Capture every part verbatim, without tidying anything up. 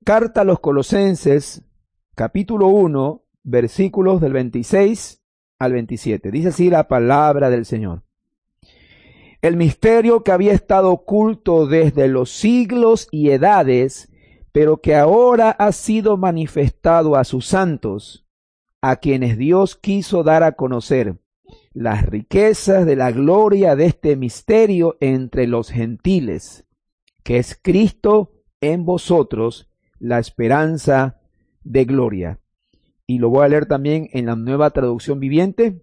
Carta a los Colosenses, capítulo uno, versículos del veintiséis al veintisiete. Dice así la palabra del Señor. El misterio que había estado oculto desde los siglos y edades, pero que ahora ha sido manifestado a sus santos, a quienes Dios quiso dar a conocer las riquezas de la gloria de este misterio entre los gentiles, que es Cristo en vosotros, la esperanza de gloria. Y lo voy a leer también en la Nueva Traducción Viviente,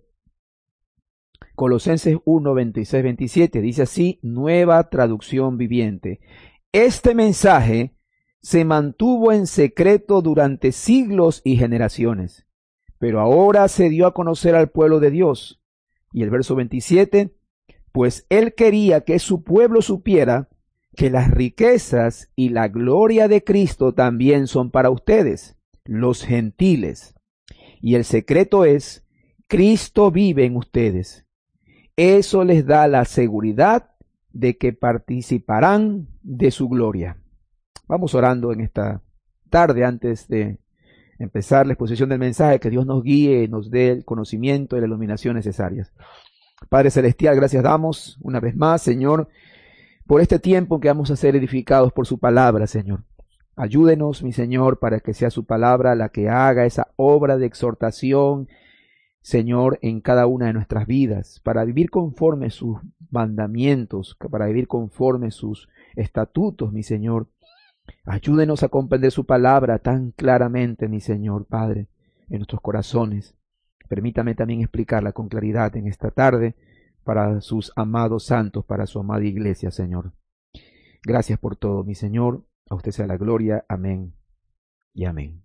Colosenses uno, veintiséis, veintisiete, dice así, Nueva Traducción Viviente. Este mensaje se mantuvo en secreto durante siglos y generaciones, pero ahora se dio a conocer al pueblo de Dios. Y el verso veintisiete, pues él quería que su pueblo supiera que las riquezas y la gloria de Cristo también son para ustedes, los gentiles. Y el secreto es, Cristo vive en ustedes. Eso les da la seguridad de que participarán de su gloria. Vamos orando en esta tarde antes de empezar la exposición del mensaje, que Dios nos guíe, nos dé el conocimiento y la iluminación necesarias. Padre Celestial, gracias damos una vez más, Señor, por este tiempo que vamos a ser edificados por su palabra, Señor. Ayúdenos, mi Señor, para que sea su palabra la que haga esa obra de exhortación, Señor, en cada una de nuestras vidas, para vivir conforme sus mandamientos, para vivir conforme sus estatutos, mi Señor. Ayúdenos a comprender su palabra tan claramente, mi Señor, Padre, en nuestros corazones. Permítame también explicarla con claridad en esta tarde para sus amados santos, para su amada iglesia, Señor. Gracias por todo, mi Señor. A usted sea la gloria. Amén y amén.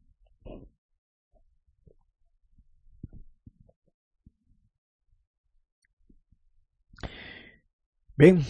Bien,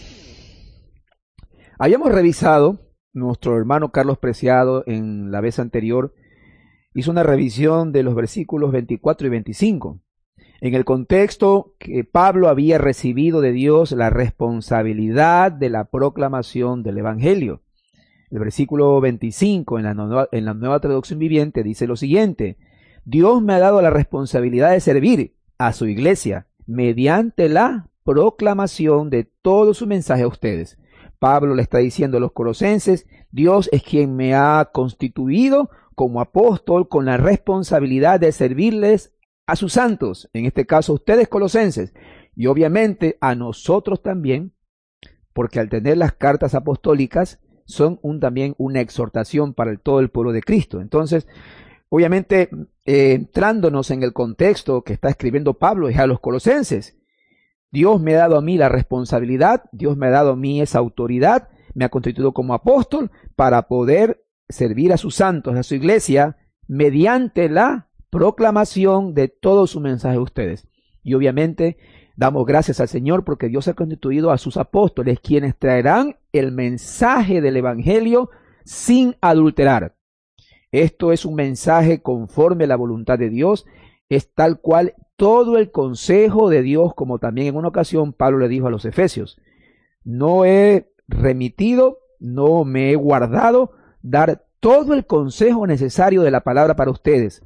habíamos revisado, nuestro hermano Carlos Preciado en la vez anterior hizo una revisión de los versículos veinticuatro y veinticinco, en el contexto que Pablo había recibido de Dios la responsabilidad de la proclamación del Evangelio. El versículo veinticinco en la, nueva, en la Nueva Traducción Viviente dice lo siguiente: Dios me ha dado la responsabilidad de servir a su iglesia mediante la proclamación de todo su mensaje a ustedes. Pablo le está diciendo a los colosenses, Dios es quien me ha constituido como apóstol con la responsabilidad de servirles a sus santos, en este caso ustedes colosenses, y obviamente a nosotros también, porque al tener las cartas apostólicas son un, también una exhortación para el, todo el pueblo de Cristo. Entonces, obviamente, eh, entrándonos en el contexto que está escribiendo Pablo es a los colosenses. Dios me ha dado a mí la responsabilidad, Dios me ha dado a mí esa autoridad, me ha constituido como apóstol para poder servir a sus santos, a su iglesia, mediante la proclamación de todo su mensaje a ustedes. Y obviamente damos gracias al Señor porque Dios ha constituido a sus apóstoles, quienes traerán el mensaje del Evangelio sin adulterar. Esto es un mensaje conforme a la voluntad de Dios, es tal cual todo el consejo de Dios, como también en una ocasión Pablo le dijo a los efesios, no he remitido, no me he guardado dar todo el consejo necesario de la palabra para ustedes.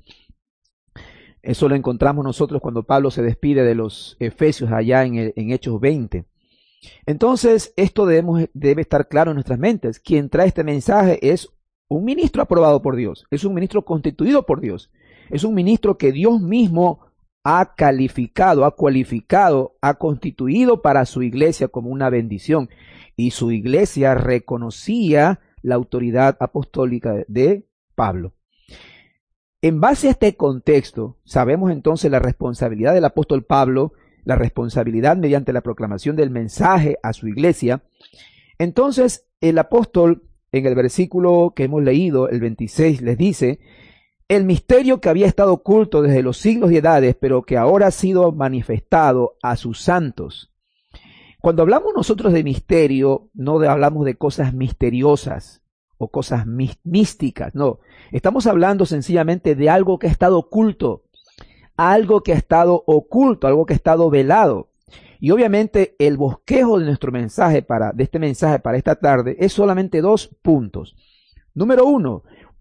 Eso lo encontramos nosotros cuando Pablo se despide de los efesios allá en, el, en Hechos veinte. Entonces, esto debemos, debe estar claro en nuestras mentes. Quien trae este mensaje es un ministro aprobado por Dios, es un ministro constituido por Dios, es un ministro que Dios mismo ha calificado, ha cualificado, ha constituido para su iglesia como una bendición. Y su iglesia reconocía la autoridad apostólica de Pablo. En base a este contexto, sabemos entonces la responsabilidad del apóstol Pablo, la responsabilidad mediante la proclamación del mensaje a su iglesia. Entonces, el apóstol, en el versículo que hemos leído, el veintiséis, les dice, el misterio que había estado oculto desde los siglos y edades, pero que ahora ha sido manifestado a sus santos. Cuando hablamos nosotros de misterio, no de, hablamos de cosas misteriosas o cosas místicas, no. Estamos hablando sencillamente de algo que ha estado oculto, algo que ha estado oculto, algo que ha estado velado. Y obviamente el bosquejo de nuestro mensaje, para, de este mensaje para esta tarde, es solamente dos puntos. Número uno,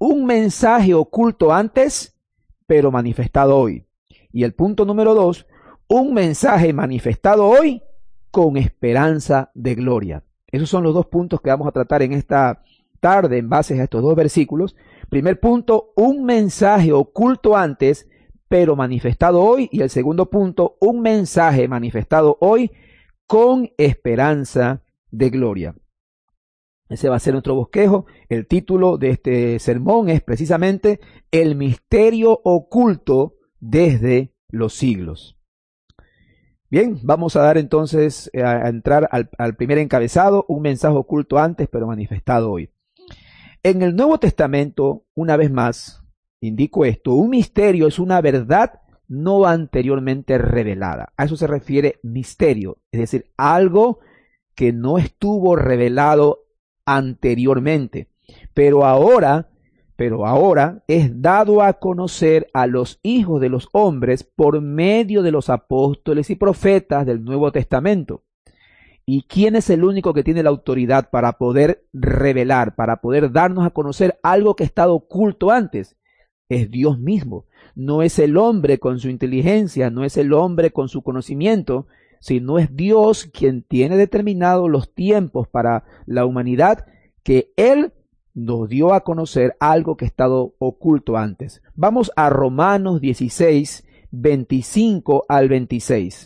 un mensaje oculto antes, pero manifestado hoy. Y el punto número dos, un mensaje manifestado hoy con esperanza de gloria. Esos son los dos puntos que vamos a tratar en esta tarde en base a estos dos versículos. Primer punto, un mensaje oculto antes, pero manifestado hoy. Y el segundo punto, un mensaje manifestado hoy con esperanza de gloria. Ese va a ser nuestro bosquejo. El título de este sermón es precisamente El misterio oculto desde los siglos. Bien, vamos a dar entonces a entrar al, al primer encabezado, un mensaje oculto antes, pero manifestado hoy. En el Nuevo Testamento, una vez más, indico esto, un misterio es una verdad no anteriormente revelada. A eso se refiere misterio, es decir, algo que no estuvo revelado anteriormente, pero ahora, pero ahora es dado a conocer a los hijos de los hombres por medio de los apóstoles y profetas del Nuevo Testamento. ¿Y quién es el único que tiene la autoridad para poder revelar, para poder darnos a conocer algo que ha estado oculto antes? Es Dios mismo. No es el hombre con su inteligencia, no es el hombre con su conocimiento, sino es Dios quien tiene determinados los tiempos para la humanidad, que Él nos dio a conocer algo que ha estado oculto antes. Vamos a Romanos dieciséis, veinticinco al veintiséis.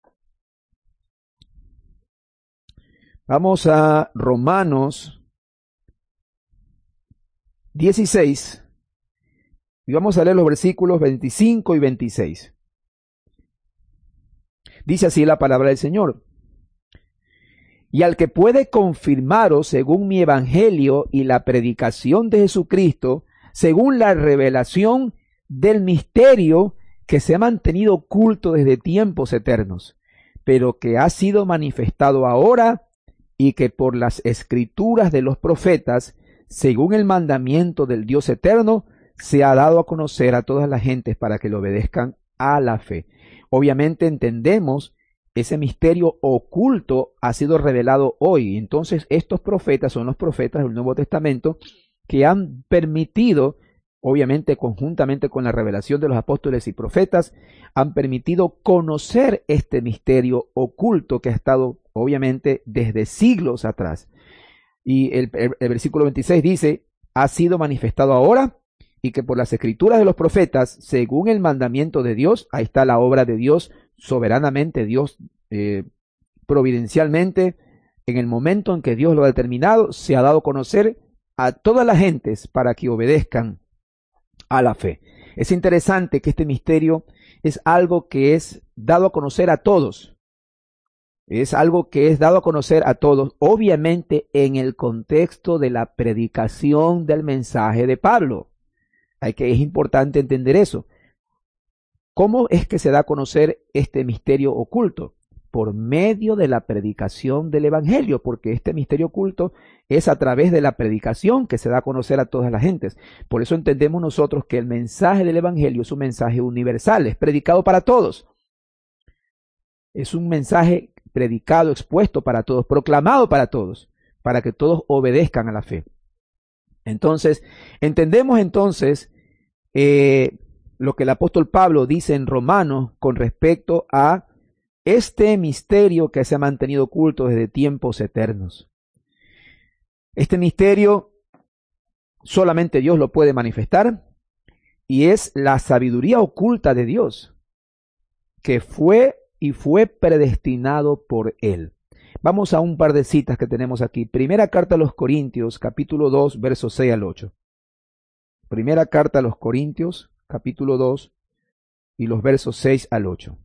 Vamos a Romanos dieciséis y vamos a leer los versículos veinticinco y veintiséis. Dice así la palabra del Señor. Y al que puede confirmaros según mi evangelio y la predicación de Jesucristo, según la revelación del misterio que se ha mantenido oculto desde tiempos eternos, pero que ha sido manifestado ahora y que por las escrituras de los profetas, según el mandamiento del Dios eterno, se ha dado a conocer a todas las gentes para que le obedezcan a la fe. Obviamente entendemos ese misterio oculto ha sido revelado hoy. Entonces estos profetas son los profetas del Nuevo Testamento que han permitido, obviamente conjuntamente con la revelación de los apóstoles y profetas, han permitido conocer este misterio oculto que ha estado obviamente desde siglos atrás. Y el, el, el versículo veintiséis dice, ha sido manifestado ahora y que por las escrituras de los profetas, según el mandamiento de Dios, ahí está la obra de Dios, soberanamente, Dios eh, providencialmente, en el momento en que Dios lo ha determinado, se ha dado a conocer a todas las gentes para que obedezcan a la fe. Es interesante que este misterio es algo que es dado a conocer a todos. Es algo que es dado a conocer a todos, obviamente en el contexto de la predicación del mensaje de Pablo. Hay que, es importante entender eso. ¿Cómo es que se da a conocer este misterio oculto? Por medio de la predicación del evangelio, porque este misterio oculto es a través de la predicación que se da a conocer a todas las gentes. Por eso entendemos nosotros que el mensaje del evangelio es un mensaje universal, es predicado para todos. Es un mensaje predicado, expuesto para todos, proclamado para todos, para que todos obedezcan a la fe. Entonces, entendemos entonces eh, lo que el apóstol Pablo dice en Romanos con respecto a este misterio que se ha mantenido oculto desde tiempos eternos. Este misterio solamente Dios lo puede manifestar y es la sabiduría oculta de Dios que fue y fue predestinado por Él. Vamos a un par de citas que tenemos aquí. Primera carta a los Corintios, capítulo dos, versos seis al ocho. Primera carta a los Corintios, capítulo dos, y los versos seis al ocho.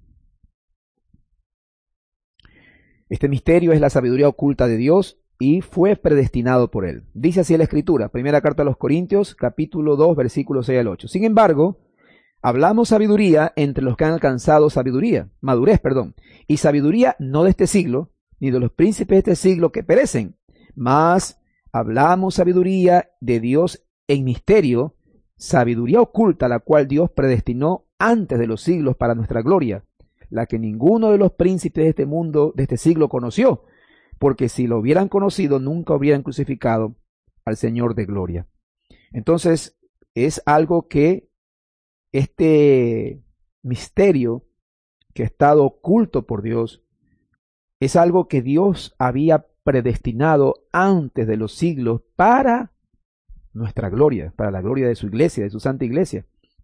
Este misterio es la sabiduría oculta de Dios y fue predestinado por Él. Dice así la Escritura, primera carta a los Corintios, capítulo dos, versículos seis al ocho. Sin embargo, hablamos sabiduría entre los que han alcanzado sabiduría, madurez, perdón, y sabiduría no de este siglo, ni de los príncipes de este siglo que perecen, mas hablamos sabiduría de Dios en misterio, sabiduría oculta, la cual Dios predestinó antes de los siglos para nuestra gloria, la que ninguno de los príncipes de este mundo, de este siglo conoció, porque si lo hubieran conocido, nunca hubieran crucificado al Señor de gloria. Entonces, es algo que este misterio que ha estado oculto por Dios es algo que Dios había predestinado antes de los siglos para nuestra gloria, para la gloria de su iglesia, de su santa iglesia.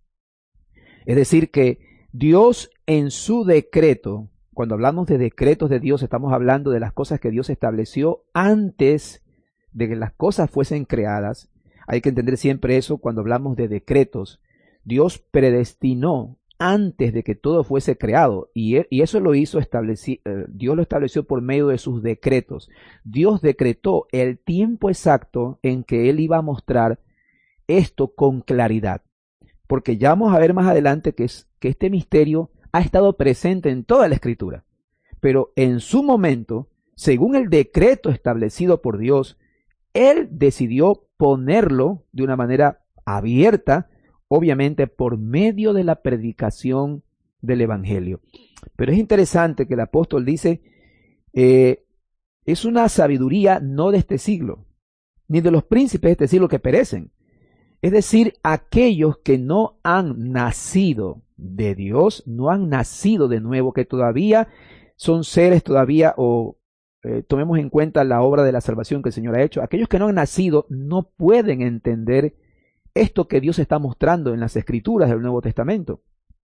Es decir, que Dios en su decreto, cuando hablamos de decretos de Dios, estamos hablando de las cosas que Dios estableció antes de que las cosas fuesen creadas. Hay que entender siempre eso cuando hablamos de decretos. Dios predestinó antes de que todo fuese creado, y, y eso lo hizo establecer, eh, Dios lo estableció por medio de sus decretos. Dios decretó el tiempo exacto en que Él iba a mostrar esto con claridad, porque ya vamos a ver más adelante que, es, que este misterio ha estado presente en toda la Escritura, pero en su momento, según el decreto establecido por Dios, Él decidió ponerlo de una manera abierta, obviamente por medio de la predicación del Evangelio. Pero es interesante que el apóstol dice, eh, es una sabiduría no de este siglo, ni de los príncipes de este siglo que perecen. Es decir, aquellos que no han nacido de Dios, no han nacido de nuevo, que todavía son seres todavía, o eh, tomemos en cuenta la obra de la salvación que el Señor ha hecho, aquellos que no han nacido no pueden entender esto que Dios está mostrando en las Escrituras del Nuevo Testamento.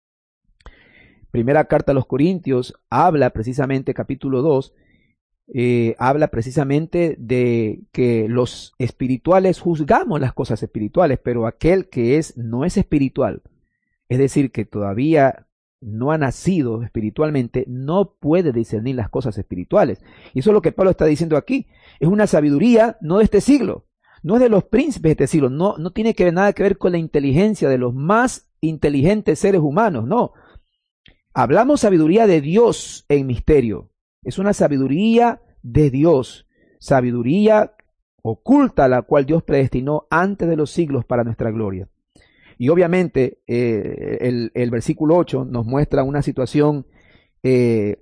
Primera carta a los Corintios habla precisamente, capítulo dos, eh, habla precisamente de que los espirituales juzgamos las cosas espirituales, pero aquel que es no es espiritual, es decir, que todavía no ha nacido espiritualmente, no puede discernir las cosas espirituales. Y eso es lo que Pablo está diciendo aquí. Es una sabiduría no de este siglo, no es de los príncipes de este siglo, no, no tiene que ver nada que ver con la inteligencia de los más inteligentes seres humanos, no. Hablamos sabiduría de Dios en misterio. Es una sabiduría de Dios, sabiduría oculta la cual Dios predestinó antes de los siglos para nuestra gloria. Y obviamente eh, el, el versículo ocho nos muestra una situación, eh,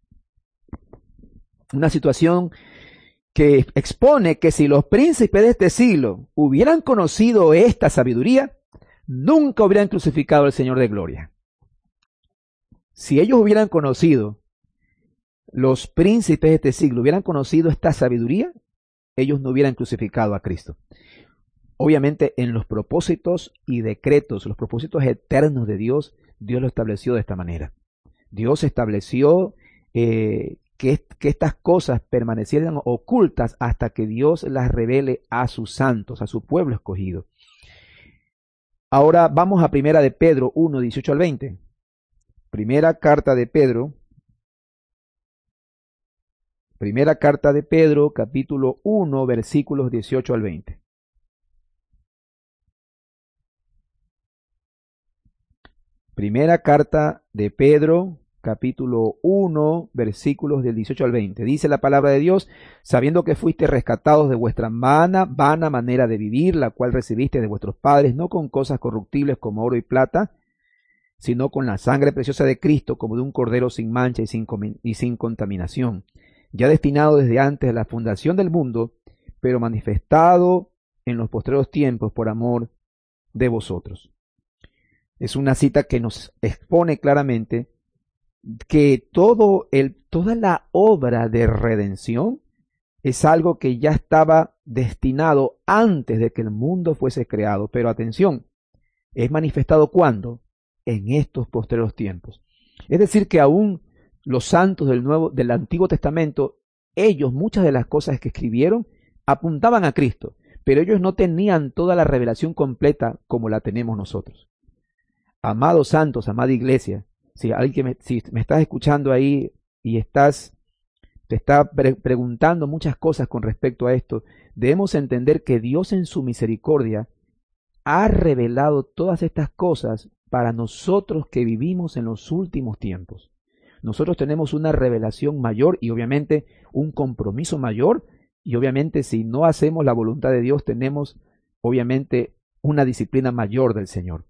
una situación que expone que si los príncipes de este siglo hubieran conocido esta sabiduría, nunca hubieran crucificado al Señor de gloria. Si ellos hubieran conocido, los príncipes de este siglo hubieran conocido esta sabiduría, ellos no hubieran crucificado a Cristo. Obviamente en los propósitos y decretos, los propósitos eternos de Dios, Dios lo estableció de esta manera. Dios estableció eh, que, que estas cosas permanecieran ocultas hasta que Dios las revele a sus santos, a su pueblo escogido. Ahora vamos a primera de Pedro uno, dieciocho al veinte. Primera carta de Pedro. Primera carta de Pedro, capítulo uno, versículos dieciocho al veinte. Primera carta de Pedro, capítulo uno, versículos del dieciocho al veinte. Dice la palabra de Dios: sabiendo que fuiste rescatados de vuestra vana, vana manera de vivir, la cual recibiste de vuestros padres, no con cosas corruptibles como oro y plata, sino con la sangre preciosa de Cristo, como de un cordero sin mancha y sin, y sin contaminación, ya destinado desde antes de la fundación del mundo, pero manifestado en los postreros tiempos por amor de vosotros. Es una cita que nos expone claramente que todo el, toda la obra de redención es algo que ya estaba destinado antes de que el mundo fuese creado. Pero atención, ¿es manifestado cuándo? En estos postreros tiempos. Es decir, que aún los santos del Nuevo, del Antiguo Testamento, ellos, muchas de las cosas que escribieron, apuntaban a Cristo, pero ellos no tenían toda la revelación completa como la tenemos nosotros. Amados santos, amada iglesia, si alguien me, si me estás escuchando ahí y estás, te está pre preguntando muchas cosas con respecto a esto, debemos entender que Dios en su misericordia ha revelado todas estas cosas para nosotros que vivimos en los últimos tiempos. Nosotros tenemos una revelación mayor y obviamente un compromiso mayor, y obviamente si no hacemos la voluntad de Dios tenemos obviamente una disciplina mayor del Señor.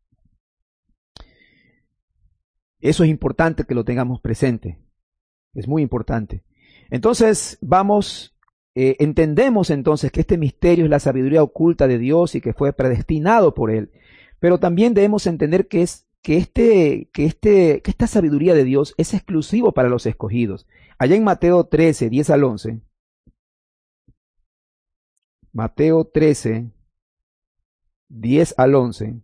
Eso es importante que lo tengamos presente. Es muy importante. Entonces vamos eh, entendemos entonces que este misterio es la sabiduría oculta de Dios y que fue predestinado por Él. Pero también debemos entender que, es, que, este, que, este, que esta sabiduría de Dios es exclusivo para los escogidos. Allá en Mateo trece, diez al once. Mateo trece, diez al once.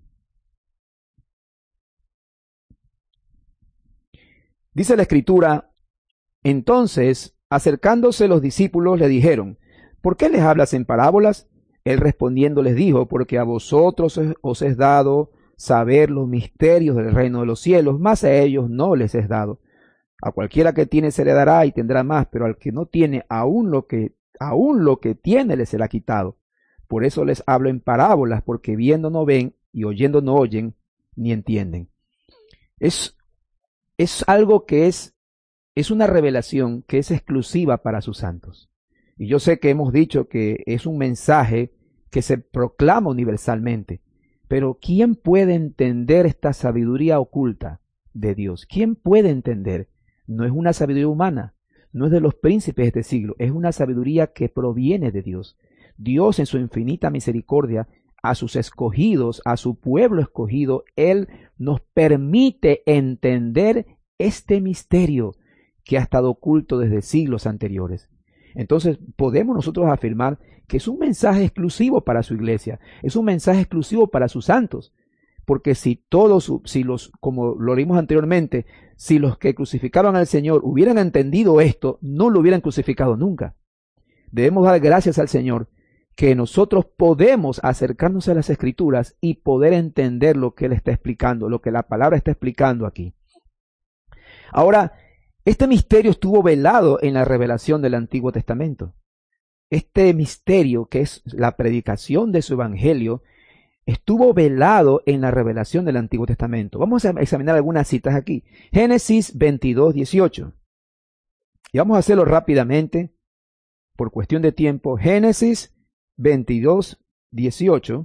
Dice la Escritura: entonces, acercándose los discípulos, le dijeron: ¿por qué les hablas en parábolas? Él respondiendo les dijo: porque a vosotros os es dado saber los misterios del reino de los cielos, mas a ellos no les es dado. A cualquiera que tiene se le dará y tendrá más, pero al que no tiene, aún lo que, aún lo que tiene le será quitado. Por eso les hablo en parábolas, porque viendo no ven y oyendo no oyen, ni entienden. Es, es algo que es, es una revelación que es exclusiva para sus santos. Y yo sé que hemos dicho que es un mensaje que se proclama universalmente, pero ¿quién puede entender esta sabiduría oculta de Dios? ¿Quién puede entender? No es una sabiduría humana, no es de los príncipes de este siglo, es una sabiduría que proviene de Dios. Dios, en su infinita misericordia, a sus escogidos, a su pueblo escogido, Él nos permite entender este misterio que ha estado oculto desde siglos anteriores. Entonces podemos nosotros afirmar que es un mensaje exclusivo para su iglesia, es un mensaje exclusivo para sus santos, porque si todos, si los, como lo leímos anteriormente, si los que crucificaban al Señor hubieran entendido esto, no lo hubieran crucificado nunca. Debemos dar gracias al Señor que nosotros podemos acercarnos a las Escrituras y poder entender lo que Él está explicando, lo que la palabra está explicando aquí. Ahora, este misterio estuvo velado en la revelación del Antiguo Testamento. Este misterio, que es la predicación de su evangelio, estuvo velado en la revelación del Antiguo Testamento. Vamos a examinar algunas citas aquí. Génesis veintidós, dieciocho. Y vamos a hacerlo rápidamente, por cuestión de tiempo. Génesis veintidós, dieciocho.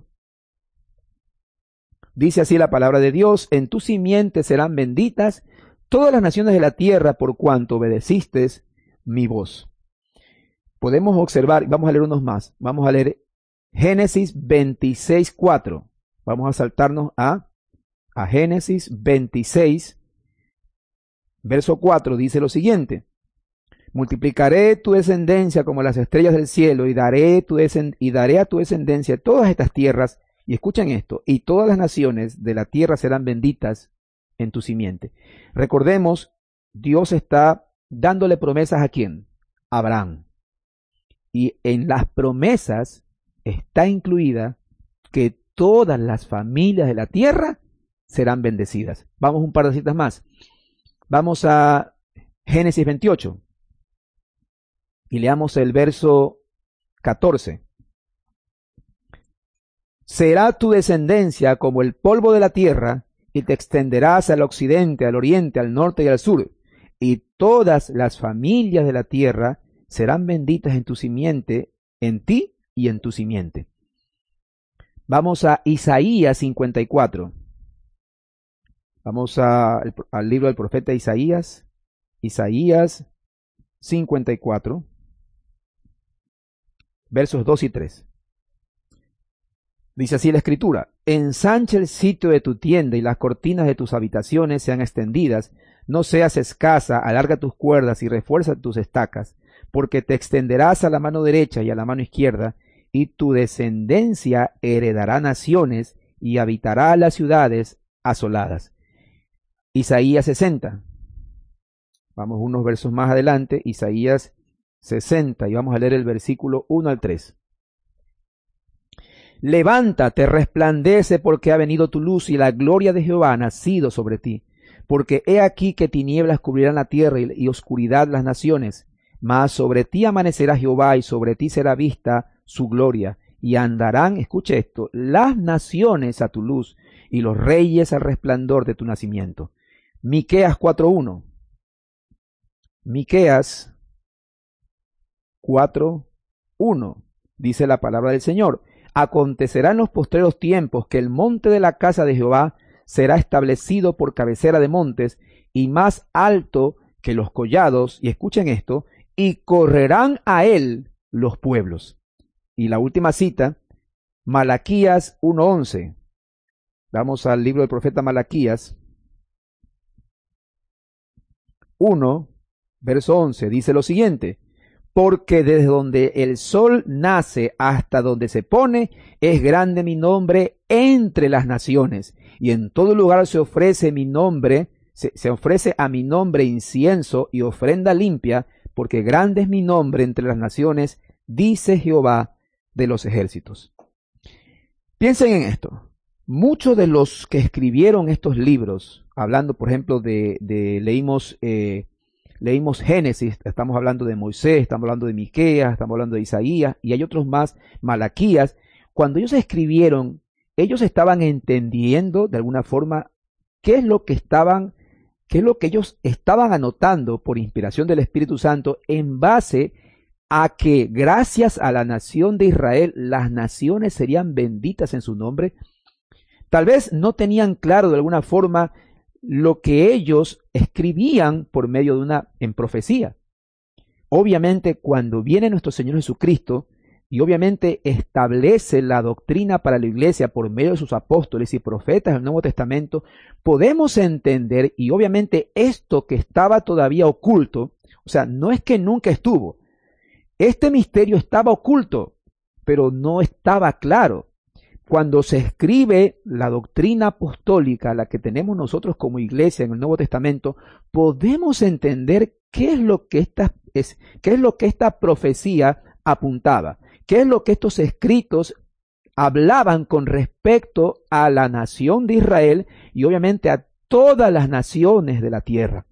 Dice así la palabra de Dios: en tu simiente serán benditas todas las naciones de la tierra, por cuanto obedeciste mi voz. Podemos observar, vamos a leer unos más. Vamos a leer Génesis veintiséis, cuatro. Vamos a saltarnos a, a Génesis veintiséis, verso cuatro. Dice lo siguiente: multiplicaré tu descendencia como las estrellas del cielo, y daré, tu y daré a tu descendencia todas estas tierras. Y escuchen esto: y todas las naciones de la tierra serán benditas en tu simiente. Recordemos, Dios está dándole promesas ¿a quién? A Abraham. Y en las promesas está incluida que todas las familias de la tierra serán bendecidas. Vamos un par de citas más. Vamos a Génesis veintiocho y leamos el verso catorce. Será tu descendencia como el polvo de la tierra, y te extenderás al occidente, al oriente, al norte y al sur, y todas las familias de la tierra serán benditas en tu simiente, en ti y en tu simiente. Vamos a Isaías cincuenta y cuatro. Vamos a, al libro del profeta Isaías, Isaías cincuenta y cuatro, versos dos y tres. Dice así la Escritura: ensancha el sitio de tu tienda y las cortinas de tus habitaciones sean extendidas, no seas escasa, alarga tus cuerdas y refuerza tus estacas, porque te extenderás a la mano derecha y a la mano izquierda, y tu descendencia heredará naciones y habitará las ciudades asoladas. Isaías sesenta. Vamos unos versos más adelante, Isaías sesenta, y vamos a leer el versículo uno al tres. Levántate, resplandece, porque ha venido tu luz y la gloria de Jehová ha nacido sobre ti. Porque he aquí que tinieblas cubrirán la tierra y, y oscuridad las naciones. Mas sobre ti amanecerá Jehová y sobre ti será vista su gloria. Y andarán, escuche esto, las naciones a tu luz y los reyes al resplandor de tu nacimiento. Miqueas cuatro uno. Miqueas cuatro uno. Dice la palabra del Señor: acontecerá en los postreros tiempos que el monte de la casa de Jehová será establecido por cabecera de montes y más alto que los collados, y escuchen esto, y correrán a él los pueblos. Y la última cita, Malaquías uno once. Vamos al libro del profeta Malaquías uno, verso once. Dice lo siguiente: porque desde donde el sol nace hasta donde se pone, es grande mi nombre entre las naciones, y en todo lugar se ofrece mi nombre, se, se ofrece a mi nombre incienso y ofrenda limpia, porque grande es mi nombre entre las naciones, dice Jehová de los ejércitos. Piensen en esto. Muchos de los que escribieron estos libros, hablando por ejemplo de, de leímos, eh, leímos Génesis, estamos hablando de Moisés, estamos hablando de Miqueas, estamos hablando de Isaías, y hay otros más, Malaquías. Cuando ellos escribieron, ellos estaban entendiendo de alguna forma qué es lo que estaban, qué es lo que ellos estaban anotando por inspiración del Espíritu Santo, en base a que gracias a la nación de Israel, las naciones serían benditas en su nombre. Tal vez no tenían claro de alguna forma lo que ellos escribían por medio de una en profecía. Obviamente, cuando viene nuestro Señor Jesucristo y obviamente establece la doctrina para la iglesia por medio de sus apóstoles y profetas del Nuevo Testamento, podemos entender, y obviamente esto que estaba todavía oculto, o sea, no es que nunca estuvo, este misterio estaba oculto, pero no estaba claro. Cuando se escribe la doctrina apostólica, la que tenemos nosotros como iglesia en el Nuevo Testamento, podemos entender qué es lo que esta, es, qué es lo que esta profecía apuntaba, qué es lo que estos escritos hablaban con respecto a la nación de Israel y obviamente a todas las naciones de la tierra.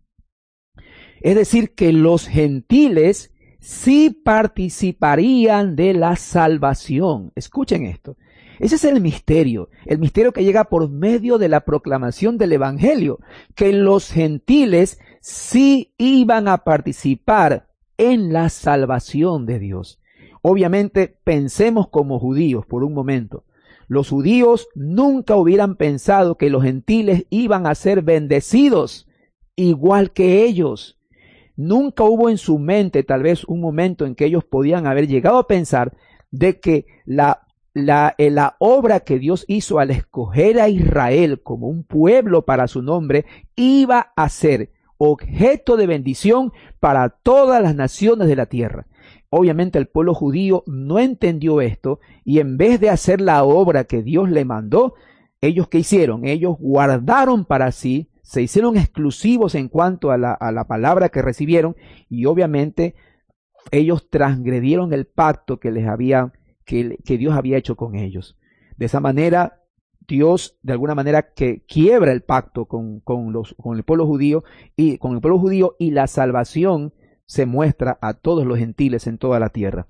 Es decir, que los gentiles sí participarían de la salvación. Escuchen esto. Ese es el misterio, el misterio que llega por medio de la proclamación del Evangelio, que los gentiles sí iban a participar en la salvación de Dios. Obviamente, pensemos como judíos por un momento. Los judíos nunca hubieran pensado que los gentiles iban a ser bendecidos igual que ellos. Nunca hubo en su mente tal vez un momento en que ellos podían haber llegado a pensar de que la La, la obra que Dios hizo al escoger a Israel como un pueblo para su nombre iba a ser objeto de bendición para todas las naciones de la tierra. Obviamente el pueblo judío no entendió esto y en vez de hacer la obra que Dios le mandó, ellos ¿qué hicieron? Ellos guardaron para sí, se hicieron exclusivos en cuanto a la, a la palabra que recibieron y obviamente ellos transgredieron el pacto que les había Que, que Dios había hecho con ellos. De esa manera, Dios de alguna manera que quiebra el pacto con, con, los, con el pueblo judío y con el pueblo judío y la salvación se muestra a todos los gentiles en toda la tierra.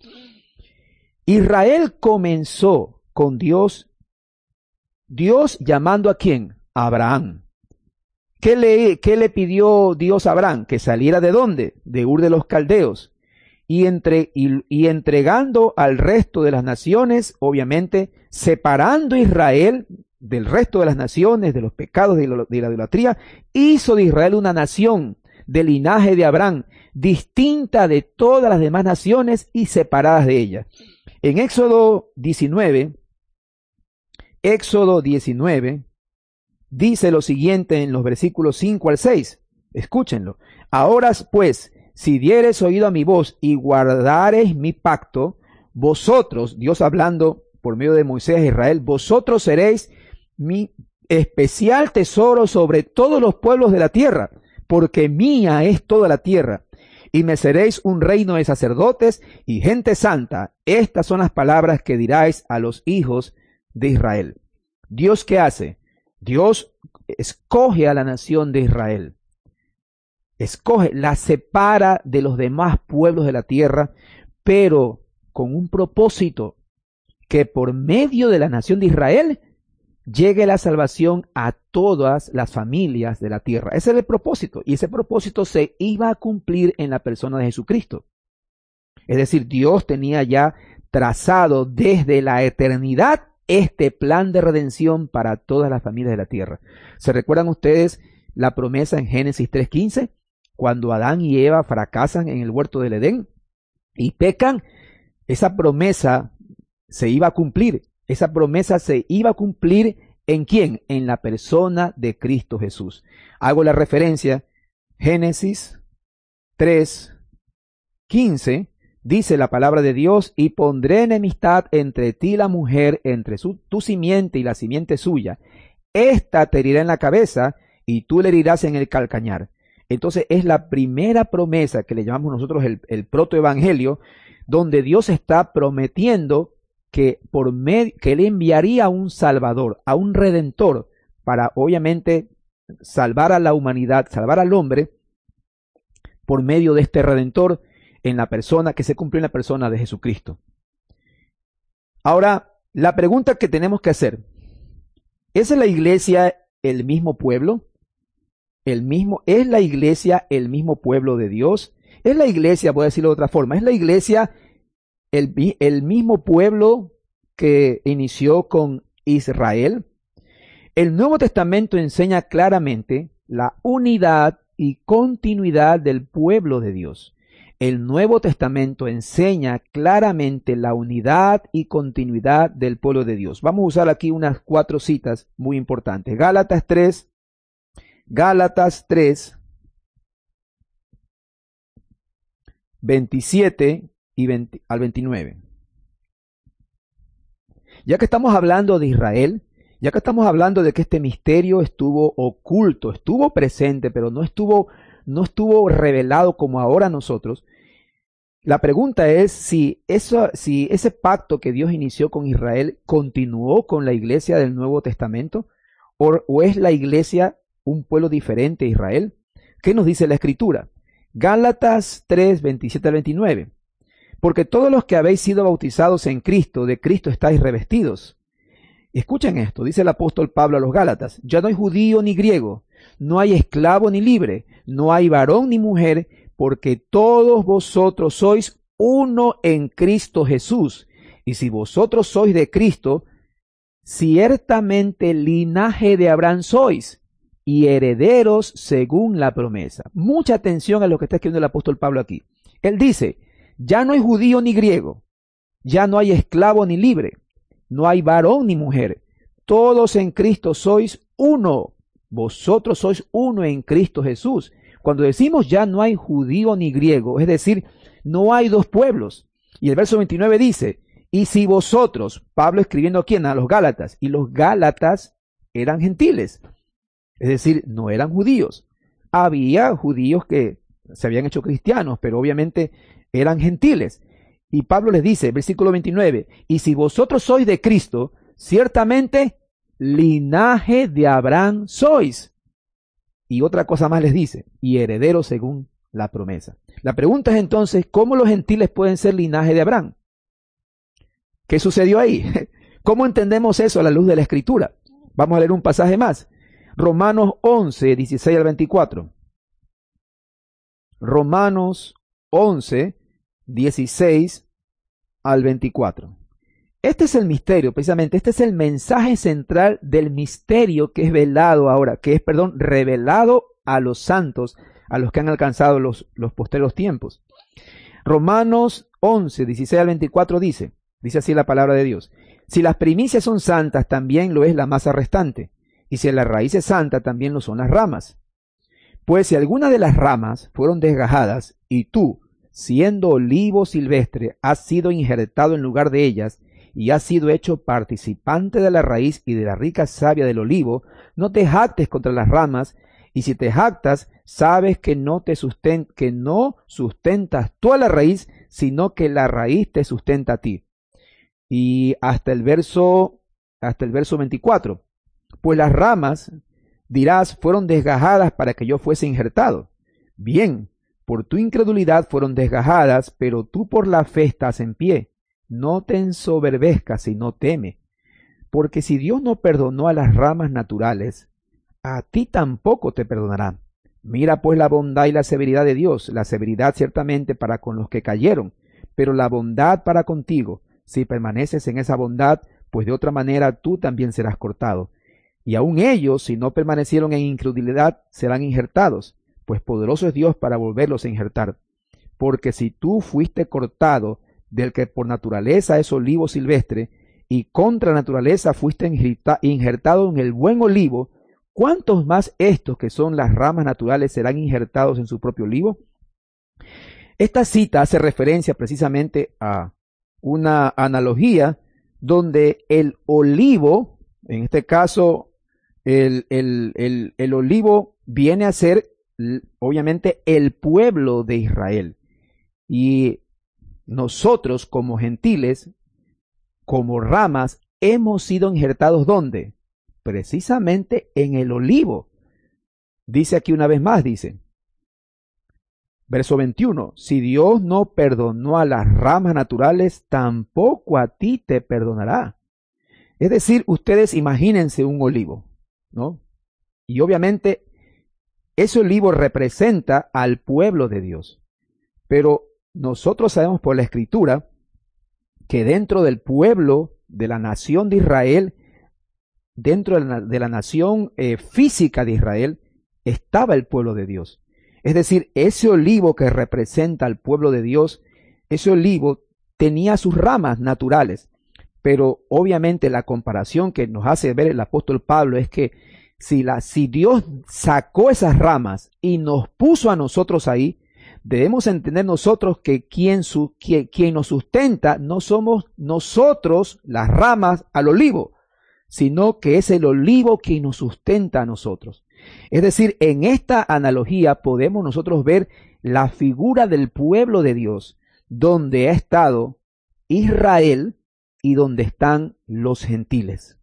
Israel comenzó con Dios, Dios llamando a quién? A Abraham. ¿Qué le, qué le pidió Dios a Abraham? Que saliera de dónde? De Ur de los Caldeos. Y, entre, y, y entregando al resto de las naciones, obviamente, separando a Israel del resto de las naciones, de los pecados de la, de la idolatría, hizo de Israel una nación del linaje de Abraham, distinta de todas las demás naciones y separadas de ella. En Éxodo diecinueve, Éxodo diecinueve, dice lo siguiente en los versículos cinco al seis. Escúchenlo. Ahora pues, si diereis oído a mi voz y guardareis mi pacto, vosotros, Dios hablando por medio de Moisés a Israel, vosotros seréis mi especial tesoro sobre todos los pueblos de la tierra, porque mía es toda la tierra, y me seréis un reino de sacerdotes y gente santa. Estas son las palabras que diráis a los hijos de Israel. ¿Dios qué hace? Dios escoge a la nación de Israel. Escoge, la separa de los demás pueblos de la tierra, pero con un propósito, que por medio de la nación de Israel llegue la salvación a todas las familias de la tierra. Ese es el propósito, y ese propósito se iba a cumplir en la persona de Jesucristo. Es decir, Dios tenía ya trazado desde la eternidad este plan de redención para todas las familias de la tierra. ¿Se recuerdan ustedes la promesa en Génesis tres quince? Cuando Adán y Eva fracasan en el huerto del Edén y pecan, esa promesa se iba a cumplir. Esa promesa se iba a cumplir ¿en quién? En la persona de Cristo Jesús. Hago la referencia, Génesis tres, quince, dice la palabra de Dios, y pondré enemistad entre ti y la mujer, entre su, tu simiente y la simiente suya. Esta te herirá en la cabeza y tú le herirás en el calcañar. Entonces es la primera promesa que le llamamos nosotros el, el protoevangelio, donde Dios está prometiendo que, por medio, que Él enviaría a un Salvador, a un Redentor, para obviamente salvar a la humanidad, salvar al hombre, por medio de este Redentor en la persona que se cumplió en la persona de Jesucristo. Ahora, la pregunta que tenemos que hacer, ¿es la iglesia el mismo pueblo? El mismo, ¿es la iglesia el mismo pueblo de Dios? ¿Es la iglesia, voy a decirlo de otra forma, es la iglesia el, el mismo pueblo que inició con Israel? El Nuevo Testamento enseña claramente la unidad y continuidad del pueblo de Dios. El Nuevo Testamento enseña claramente la unidad y continuidad del pueblo de Dios. Vamos a usar aquí unas cuatro citas muy importantes. Gálatas tres, Gálatas tres, veintisiete y veinte, al veintinueve. Ya que estamos hablando de Israel, ya que estamos hablando de que este misterio estuvo oculto, estuvo presente, pero no estuvo, no estuvo revelado como ahora nosotros, la pregunta es si, eso, si ese pacto que Dios inició con Israel continuó con la iglesia del Nuevo Testamento, o, o es la iglesia un pueblo diferente a Israel. ¿Qué nos dice la Escritura? Gálatas tres, veintisiete al veintinueve. Porque todos los que habéis sido bautizados en Cristo, de Cristo estáis revestidos. Escuchen esto, dice el apóstol Pablo a los Gálatas: ya no hay judío ni griego, no hay esclavo ni libre, no hay varón ni mujer, porque todos vosotros sois uno en Cristo Jesús. Y si vosotros sois de Cristo, ciertamente linaje de Abraham sois, y herederos según la promesa. Mucha atención a lo que está escribiendo el apóstol Pablo aquí. Él dice: ya no hay judío ni griego, ya no hay esclavo ni libre, no hay varón ni mujer, todos en Cristo sois uno, vosotros sois uno en Cristo Jesús. Cuando decimos ya no hay judío ni griego, es decir, no hay dos pueblos. Y el verso veintinueve dice: y si vosotros, Pablo escribiendo aquí a los Gálatas, y los Gálatas eran gentiles, es decir, no eran judíos. Había judíos que se habían hecho cristianos, pero obviamente eran gentiles. Y Pablo les dice, versículo veintinueve, y si vosotros sois de Cristo, ciertamente linaje de Abraham sois. Y otra cosa más les dice, y herederos según la promesa. La pregunta es entonces, ¿cómo los gentiles pueden ser linaje de Abraham? ¿Qué sucedió ahí? ¿Cómo entendemos eso a la luz de la Escritura? Vamos a leer un pasaje más. Romanos once, dieciséis al veinticuatro. Romanos once, dieciséis al veinticuatro. Este es el misterio, precisamente, este es el mensaje central del misterio que es velado ahora, que es, perdón, revelado a los santos, a los que han alcanzado los, los posteriores tiempos. Romanos once, dieciséis al veinticuatro dice, dice así la palabra de Dios: si las primicias son santas, también lo es la masa restante, y si la raíz es santa, también lo son las ramas. Pues si alguna de las ramas fueron desgajadas, y tú, siendo olivo silvestre, has sido injertado en lugar de ellas, y has sido hecho participante de la raíz y de la rica savia del olivo, no te jactes contra las ramas, y si te jactas, sabes que no te susten- que no sustentas tú a la raíz, sino que la raíz te sustenta a ti. Y hasta el verso, hasta el verso veinticuatro. Pues las ramas, dirás, fueron desgajadas para que yo fuese injertado. Bien, por tu incredulidad fueron desgajadas, pero tú por la fe estás en pie. No te ensoberbezcas, sino teme. Porque si Dios no perdonó a las ramas naturales, a ti tampoco te perdonará. Mira pues la bondad y la severidad de Dios, la severidad ciertamente para con los que cayeron, pero la bondad para contigo, si permaneces en esa bondad, pues de otra manera tú también serás cortado. Y aun ellos, si no permanecieron en incredulidad, serán injertados, pues poderoso es Dios para volverlos a injertar. Porque si tú fuiste cortado, del que por naturaleza es olivo silvestre, y contra naturaleza fuiste injertado en el buen olivo, ¿cuántos más estos que son las ramas naturales serán injertados en su propio olivo? Esta cita hace referencia precisamente a una analogía donde el olivo, en este caso el, el, el, el olivo viene a ser obviamente el pueblo de Israel, y nosotros como gentiles, como ramas, hemos sido injertados ¿dónde? Precisamente en el olivo. Dice aquí una vez más, dice, verso veintiuno, si Dios no perdonó a las ramas naturales, tampoco a ti te perdonará. Es decir, ustedes imagínense un olivo, ¿no? Y obviamente ese olivo representa al pueblo de Dios. Pero nosotros sabemos por la Escritura que dentro del pueblo de la nación de Israel, dentro de la, de la nación eh, física de Israel, estaba el pueblo de Dios. Es decir, ese olivo que representa al pueblo de Dios, ese olivo tenía sus ramas naturales, pero obviamente la comparación que nos hace ver el apóstol Pablo es que si, la, si Dios sacó esas ramas y nos puso a nosotros ahí, debemos entender nosotros que quien, su, quien, quien nos sustenta no somos nosotros las ramas al olivo, sino que es el olivo quien nos sustenta a nosotros. Es decir, en esta analogía podemos nosotros ver la figura del pueblo de Dios, donde ha estado Israel y donde están los gentiles.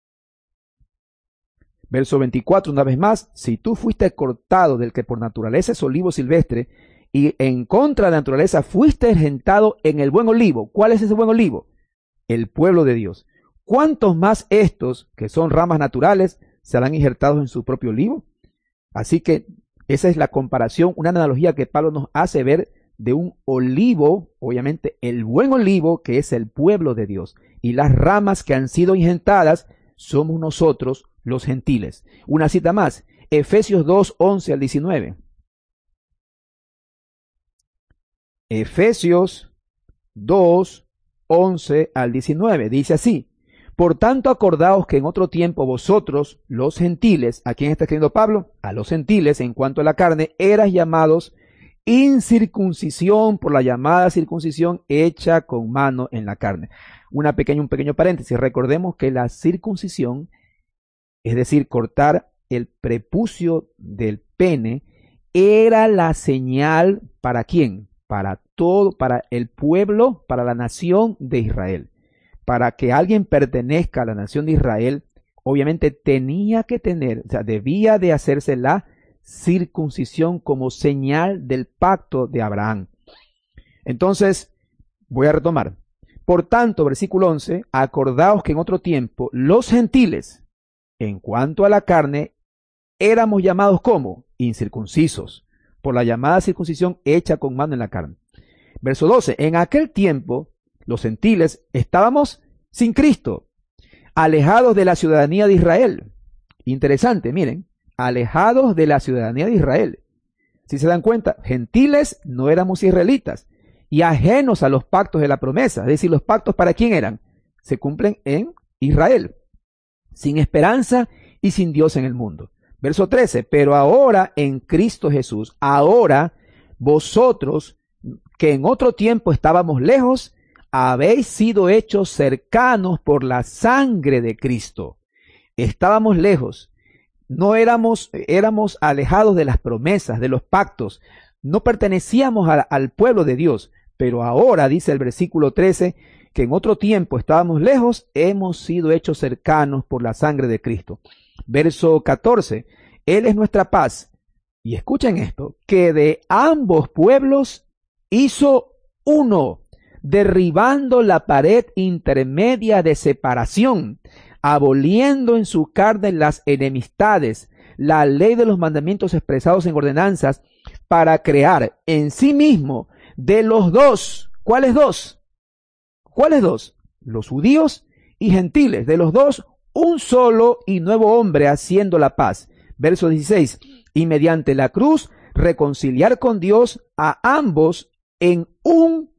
Verso veinticuatro, una vez más, si tú fuiste cortado del que por naturaleza es olivo silvestre, y en contra de la naturaleza fuiste injertado en el buen olivo. ¿Cuál es ese buen olivo? El pueblo de Dios. ¿Cuántos más estos, que son ramas naturales, serán injertados en su propio olivo? Así que esa es la comparación, una analogía que Pablo nos hace ver de un olivo, obviamente el buen olivo, que es el pueblo de Dios, y las ramas que han sido injertadas somos nosotros los gentiles. Una cita más, Efesios dos, once al diecinueve. Efesios dos, once al diecinueve, dice así: por tanto, acordaos que en otro tiempo vosotros, los gentiles, ¿a quién está escribiendo Pablo? A los gentiles, en cuanto a la carne, eras llamados incircuncisión por la llamada circuncisión hecha con mano en la carne. Una pequeña, un pequeño paréntesis, recordemos que la circuncisión, es decir, cortar el prepucio del pene, era la señal ¿para quién? Para todo, para el pueblo, para la nación de Israel. Para que alguien pertenezca a la nación de Israel, obviamente tenía que tener, o sea, debía de hacerse la circuncisión como señal del pacto de Abraham. Entonces, voy a retomar. Por tanto, versículo once, acordaos que en otro tiempo los gentiles, en cuanto a la carne, éramos llamados como incircuncisos, por la llamada circuncisión hecha con mano en la carne. Verso doce, en aquel tiempo los gentiles estábamos sin Cristo, alejados de la ciudadanía de Israel. Interesante, miren, alejados de la ciudadanía de Israel. Si se dan cuenta, gentiles no éramos israelitas y ajenos a los pactos de la promesa. Es decir, los pactos ¿para quién eran? Se cumplen en Israel, sin esperanza y sin Dios en el mundo. Verso trece, pero ahora en Cristo Jesús, ahora vosotros que en otro tiempo estábamos lejos, habéis sido hechos cercanos por la sangre de Cristo. Estábamos lejos, no éramos, éramos alejados de las promesas, de los pactos, no pertenecíamos a, al pueblo de Dios, pero ahora, dice el versículo trece, que en otro tiempo estábamos lejos, hemos sido hechos cercanos por la sangre de Cristo. Verso catorce, Él es nuestra paz. Y escuchen esto, que de ambos pueblos hizo uno, derribando la pared intermedia de separación, aboliendo en su carne las enemistades, la ley de los mandamientos expresados en ordenanzas, para crear en sí mismo de los dos, ¿cuáles dos? ¿Cuáles dos? Los judíos y gentiles, de los dos, un solo y nuevo hombre haciendo la paz. Verso dieciséis, y mediante la cruz reconciliar con Dios a ambos en un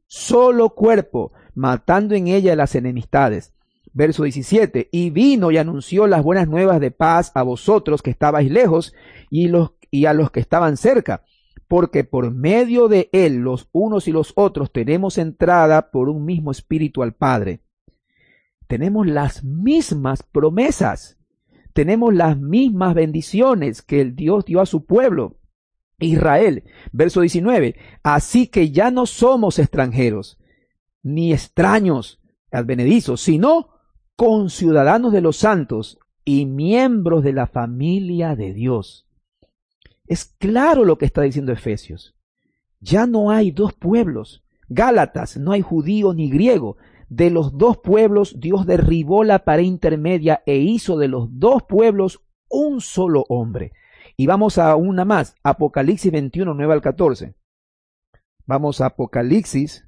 solo cuerpo, matando en ella las enemistades. Verso diecisiete, y vino y anunció las buenas nuevas de paz a vosotros que estabais lejos y, los, y a los que estaban cerca, porque por medio de él los unos y los otros tenemos entrada por un mismo espíritu al Padre. Tenemos las mismas promesas, tenemos las mismas bendiciones que el Dios dio a su pueblo, Israel. Verso diecinueve, así que ya no somos extranjeros, ni extraños, advenedizos, sino conciudadanos de los santos y miembros de la familia de Dios. Es claro lo que está diciendo Efesios. Ya no hay dos pueblos. Gálatas, no hay judío ni griego. De los dos pueblos Dios derribó la pared intermedia e hizo de los dos pueblos un solo hombre. Y vamos a una más, Apocalipsis veintiuno, nueve al catorce. Vamos a Apocalipsis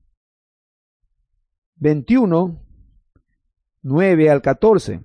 veintiuno, nueve al catorce.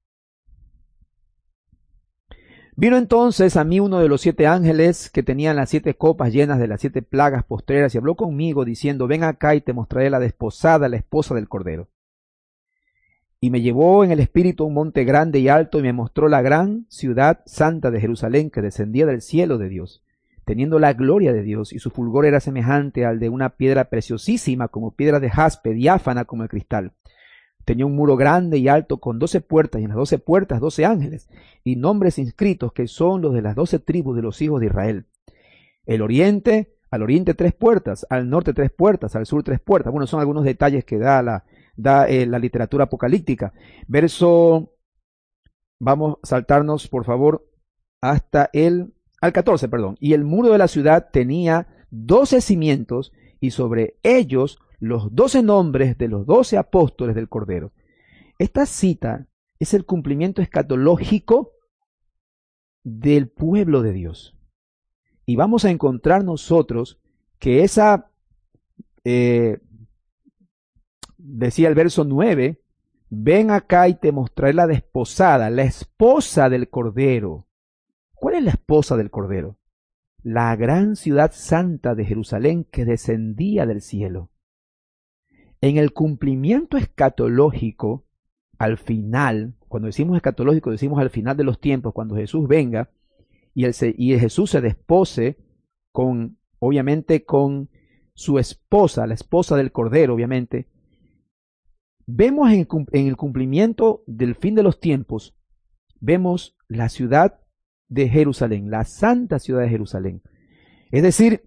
Vino entonces a mí uno de los siete ángeles que tenían las siete copas llenas de las siete plagas postreras y habló conmigo diciendo, ven acá y te mostraré la desposada, la esposa del Cordero. Y me llevó en el espíritu a un monte grande y alto y me mostró la gran ciudad santa de Jerusalén que descendía del cielo de Dios, teniendo la gloria de Dios, y su fulgor era semejante al de una piedra preciosísima, como piedra de jaspe, diáfana como el cristal. Tenía un muro grande y alto con doce puertas, y en las doce puertas doce ángeles, y nombres inscritos que son los de las doce tribus de los hijos de Israel. El oriente, al oriente tres puertas, al norte tres puertas, al sur tres puertas. Bueno, son algunos detalles que da la, da, eh, la literatura apocalíptica. Verso, vamos a saltarnos, por favor, hasta el, al catorce, perdón. Y el muro de la ciudad tenía doce cimientos, y sobre ellos los doce nombres de los doce apóstoles del Cordero. Esta cita es el cumplimiento escatológico del pueblo de Dios. Y vamos a encontrar nosotros que esa, eh, decía el verso nueve, ven acá y te mostraré la desposada, la esposa del Cordero. ¿Cuál es la esposa del Cordero? La gran ciudad santa de Jerusalén que descendía del cielo. En el cumplimiento escatológico, al final, cuando decimos escatológico, decimos al final de los tiempos, cuando Jesús venga y, el, y Jesús se despose con, obviamente, con su esposa, la esposa del Cordero, obviamente, vemos en, en el cumplimiento del fin de los tiempos, vemos la ciudad de Jerusalén, la santa ciudad de Jerusalén. Es decir,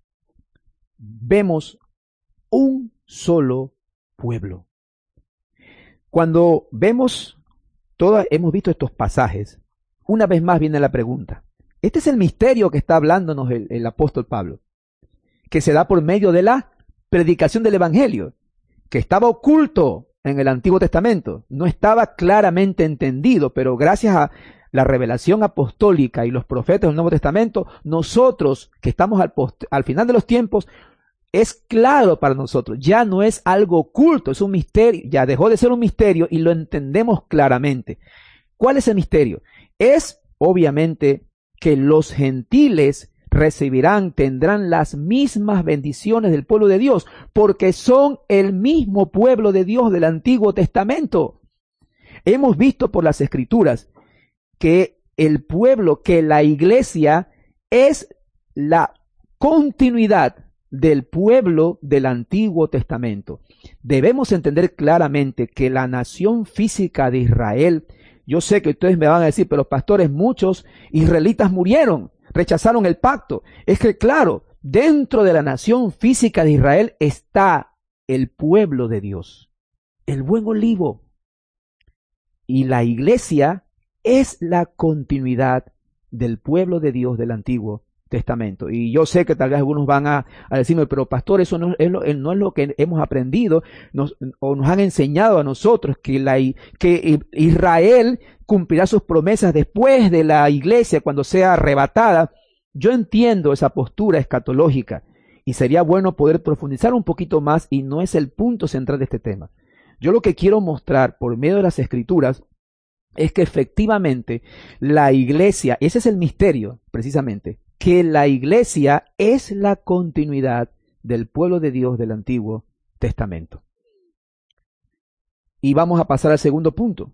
vemos un solo pueblo. Cuando vemos, todas, hemos visto estos pasajes, una vez más viene la pregunta. Este es el misterio que está hablándonos el, el apóstol Pablo, que se da por medio de la predicación del Evangelio, que estaba oculto en el Antiguo Testamento, no estaba claramente entendido, pero gracias a la revelación apostólica y los profetas del Nuevo Testamento, nosotros que estamos al, post, al final de los tiempos, es claro para nosotros, ya no es algo oculto, es un misterio, ya dejó de ser un misterio y lo entendemos claramente. ¿Cuál es el misterio? Es obviamente que los gentiles recibirán, tendrán las mismas bendiciones del pueblo de Dios, porque son el mismo pueblo de Dios del Antiguo Testamento. Hemos visto por las Escrituras que el pueblo, que la iglesia es la continuidad del pueblo del Antiguo Testamento. Debemos entender claramente que la nación física de Israel, yo sé que ustedes me van a decir, pero pastores, muchos israelitas murieron, rechazaron el pacto. Es que claro, dentro de la nación física de Israel está el pueblo de Dios, el buen olivo. Y la iglesia es la continuidad del pueblo de Dios del Antiguo Testamento. Y yo sé que tal vez algunos van a, a decirme, pero pastor, eso no es, lo, no es lo que hemos aprendido nos, o nos han enseñado a nosotros, que, la, que Israel cumplirá sus promesas después de la iglesia cuando sea arrebatada. Yo entiendo esa postura escatológica y sería bueno poder profundizar un poquito más, y no es el punto central de este tema. Yo lo que quiero mostrar por medio de las Escrituras es que efectivamente la iglesia, ese es el misterio precisamente, que la iglesia es la continuidad del pueblo de Dios del Antiguo Testamento. Y vamos a pasar al segundo punto.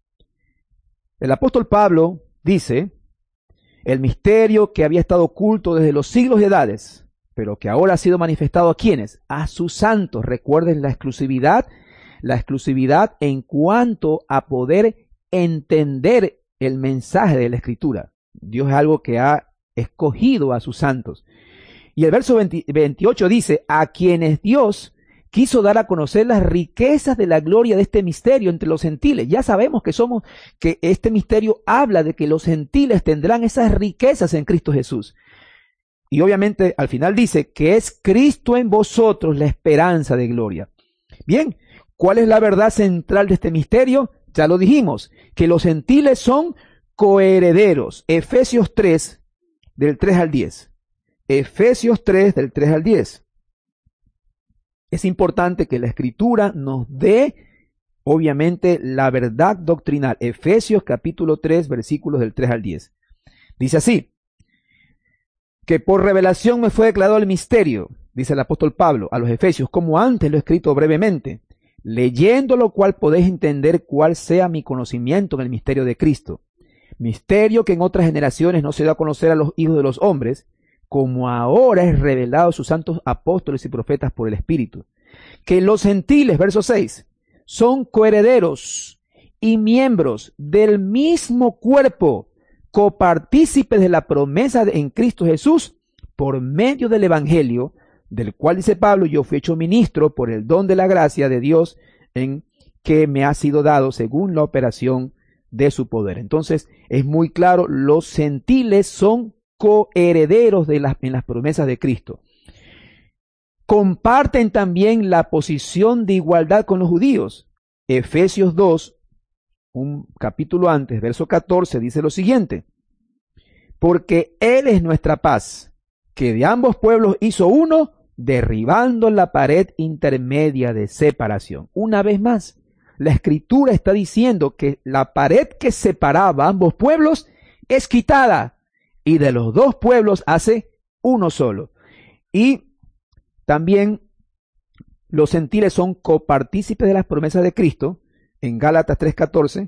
El apóstol Pablo dice, el misterio que había estado oculto desde los siglos de edades, pero que ahora ha sido manifestado a quienes, a sus santos. Recuerden la exclusividad, la exclusividad en cuanto a poder entender el mensaje de la Escritura. Dios es algo que ha escogido a sus santos. Y el verso veintiocho dice, a quienes Dios quiso dar a conocer las riquezas de la gloria de este misterio entre los gentiles. Ya sabemos que somos, que este misterio habla de que los gentiles tendrán esas riquezas en Cristo Jesús. Y obviamente al final dice que es Cristo en vosotros la esperanza de gloria. Bien, ¿cuál es la verdad central de este misterio? Ya lo dijimos, que los gentiles son coherederos. Efesios tres, del tres al diez. Efesios tres, del tres al diez. Es importante que la Escritura nos dé, obviamente, la verdad doctrinal. Efesios capítulo tres, versículos del tres al diez. Dice así, que por revelación me fue declarado el misterio, dice el apóstol Pablo a los Efesios, como antes lo he escrito brevemente, leyendo lo cual podéis entender cuál sea mi conocimiento en el misterio de Cristo. Misterio que en otras generaciones no se dio a conocer a los hijos de los hombres, como ahora es revelado a sus santos apóstoles y profetas por el Espíritu. Que los gentiles, verso seis, son coherederos y miembros del mismo cuerpo, copartícipes de la promesa en Cristo Jesús, por medio del Evangelio, del cual dice Pablo, yo fui hecho ministro por el don de la gracia de Dios en que me ha sido dado según la operación de su poder. Entonces, es muy claro, los gentiles son coherederos de las, en las promesas de Cristo. Comparten también la posición de igualdad con los judíos. Efesios dos, un capítulo antes, verso catorce, dice lo siguiente, porque Él es nuestra paz, que de ambos pueblos hizo uno, derribando la pared intermedia de separación. Una vez más, la Escritura está diciendo que la pared que separaba a ambos pueblos es quitada, y de los dos pueblos hace uno solo. Y también los gentiles son copartícipes de las promesas de Cristo. En Gálatas tres catorce,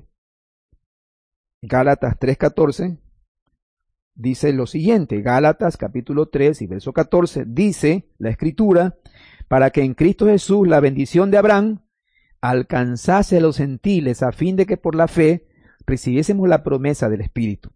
Gálatas tres catorce, dice lo siguiente, Gálatas capítulo tres y verso catorce, dice la Escritura, para que en Cristo Jesús la bendición de Abraham alcanzase a los gentiles, a fin de que por la fe recibiésemos la promesa del Espíritu.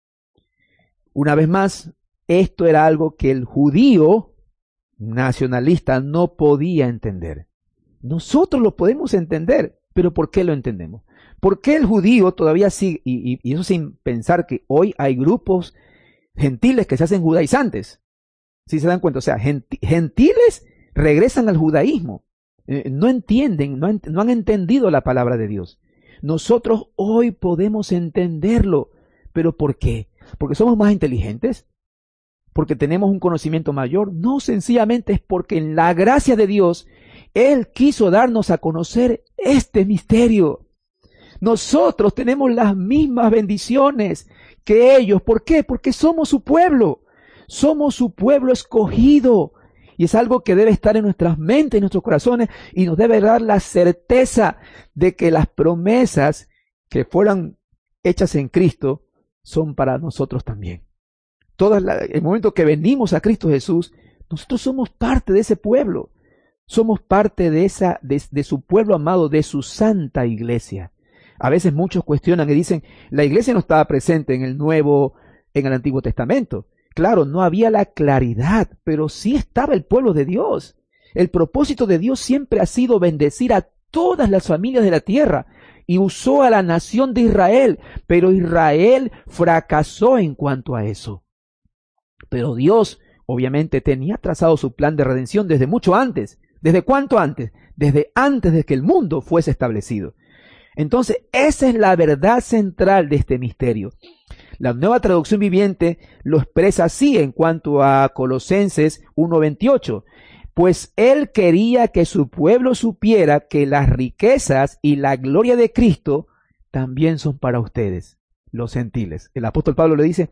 Una vez más, esto era algo que el judío nacionalista no podía entender. Nosotros lo podemos entender, pero ¿por qué lo entendemos? ¿Por qué el judío todavía sigue, y, y, y eso sin pensar que hoy hay grupos gentiles que se hacen judaizantes? ¿Sí se dan cuenta? O sea, gentiles regresan al judaísmo. Eh, no entienden, no, no han entendido la palabra de Dios. Nosotros hoy podemos entenderlo, pero ¿por qué? ¿Porque somos más inteligentes? ¿Porque tenemos un conocimiento mayor? No, sencillamente es porque en la gracia de Dios, Él quiso darnos a conocer este misterio. Nosotros tenemos las mismas bendiciones que ellos. ¿Por qué? Porque somos su pueblo. Somos su pueblo escogido. Y es algo que debe estar en nuestras mentes, en nuestros corazones, y nos debe dar la certeza de que las promesas que fueran hechas en Cristo son para nosotros también. Todo el momento que venimos a Cristo Jesús, nosotros somos parte de ese pueblo. Somos parte de, esa, de, de su pueblo amado, de su santa iglesia. A veces muchos cuestionan y dicen, la iglesia no estaba presente en el Nuevo, en el Antiguo Testamento. Claro, no había la claridad, pero sí estaba el pueblo de Dios. El propósito de Dios siempre ha sido bendecir a todas las familias de la tierra. Y usó a la nación de Israel, pero Israel fracasó en cuanto a eso. Pero Dios, obviamente, tenía trazado su plan de redención desde mucho antes. ¿Desde cuánto antes? Desde antes de que el mundo fuese establecido. Entonces, esa es la verdad central de este misterio. La Nueva Traducción Viviente lo expresa así en cuanto a Colosenses uno veintiocho. Pues Él quería que su pueblo supiera que las riquezas y la gloria de Cristo también son para ustedes, los gentiles. El apóstol Pablo le dice,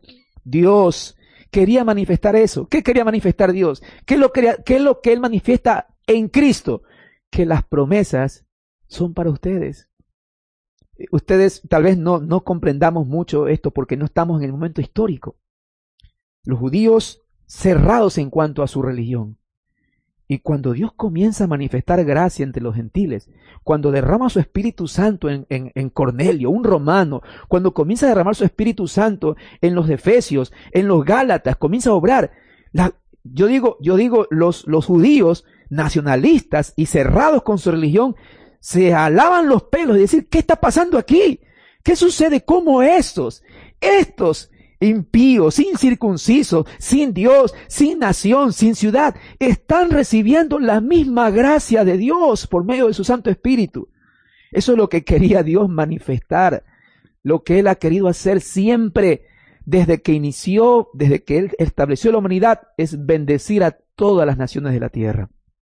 Dios quería manifestar eso. ¿Qué quería manifestar Dios? ¿Qué es lo que, qué es lo que Él manifiesta en Cristo? que las promesas son para ustedes. Ustedes tal vez no, no comprendamos mucho esto porque no estamos en el momento histórico. Los judíos cerrados en cuanto a su religión. Y cuando Dios comienza a manifestar gracia entre los gentiles, cuando derrama su Espíritu Santo en, en, en Cornelio, un romano, cuando comienza a derramar su Espíritu Santo en los Efesios, en los Gálatas, comienza a obrar. La, yo digo, yo digo los, los judíos nacionalistas y cerrados con su religión se alaban los pelos y decir, ¿qué está pasando aquí? ¿Qué sucede? ¿Cómo estos? Estos impíos, incircuncisos, sin Dios, sin nación, sin ciudad, están recibiendo la misma gracia de Dios por medio de su Santo Espíritu. Eso es lo que quería Dios manifestar, lo que Él ha querido hacer siempre desde que inició, desde que Él estableció la humanidad, es bendecir a todas las naciones de la tierra.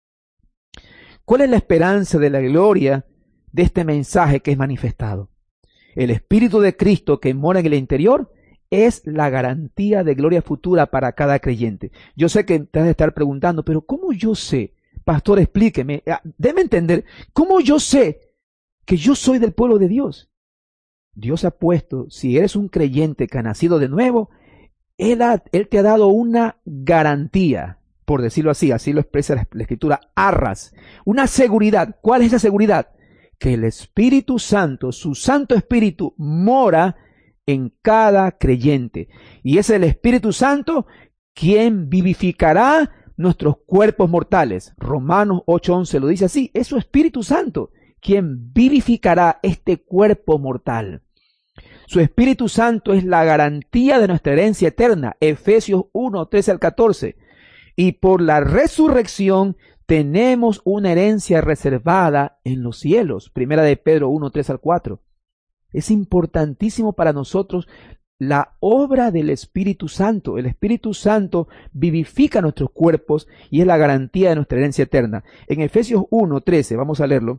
¿Cuál es la esperanza de la gloria de este mensaje que es manifestado? El Espíritu de Cristo que mora en el interior es la garantía de gloria futura para cada creyente. Yo sé que te has de estar preguntando, pero ¿cómo yo sé? Pastor, explíqueme, déme entender, ¿cómo yo sé que yo soy del pueblo de Dios? Dios ha puesto, si eres un creyente que ha nacido de nuevo, Él, ha, él te ha dado una garantía, por decirlo así, así lo expresa la, la Escritura, arras, una seguridad. ¿Cuál es esa seguridad? Que el Espíritu Santo, su Santo Espíritu, mora en cada creyente. Y es el Espíritu Santo quien vivificará nuestros cuerpos mortales. Romanos ocho once lo dice así, es su Espíritu Santo quien vivificará este cuerpo mortal. Su Espíritu Santo es la garantía de nuestra herencia eterna. Efesios uno, trece al catorce. Y por la resurrección tenemos una herencia reservada en los cielos. Primera de Pedro uno, tres al cuatro. Es importantísimo para nosotros la obra del Espíritu Santo. El Espíritu Santo vivifica nuestros cuerpos y es la garantía de nuestra herencia eterna. En Efesios uno, trece, vamos a leerlo.